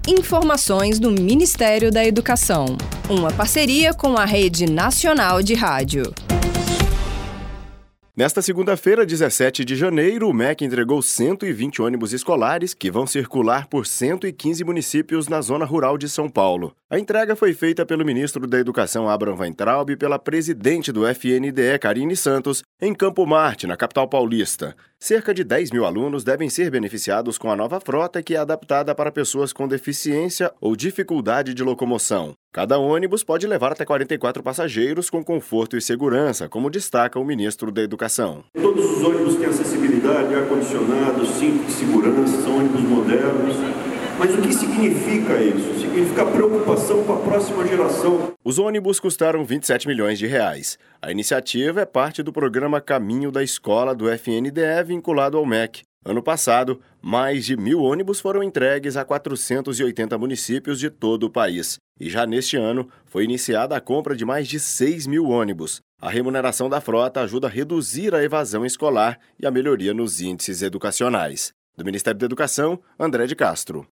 Informações do Ministério da Educação. Uma parceria com a Rede Nacional de Rádio. Nesta segunda-feira, 17 de janeiro, o MEC entregou 120 ônibus escolares que vão circular por 115 municípios na zona rural de São Paulo. A entrega foi feita pelo ministro da Educação, Abraham Weintraub, e pela presidente do FNDE, Karine Santos, em Campo Marte, na capital paulista. Cerca de 10 mil alunos devem ser beneficiados com a nova frota, que é adaptada para pessoas com deficiência ou dificuldade de locomoção. Cada ônibus pode levar até 44 passageiros com conforto e segurança, como destaca o ministro da Educação. Todos os ônibus têm acessibilidade, ar-condicionado, cinto de segurança, são ônibus modernos. Mas o que significa isso? Significa preocupação com a próxima geração. Os ônibus custaram 27 milhões de reais. A iniciativa é parte do programa Caminho da Escola do FNDE vinculado ao MEC. Ano passado, mais de 1.000 ônibus foram entregues a 480 municípios de todo o país. E já neste ano, foi iniciada a compra de mais de 6.000 ônibus. A remuneração da frota ajuda a reduzir a evasão escolar e a melhoria nos índices educacionais. Do Ministério da Educação, André de Castro.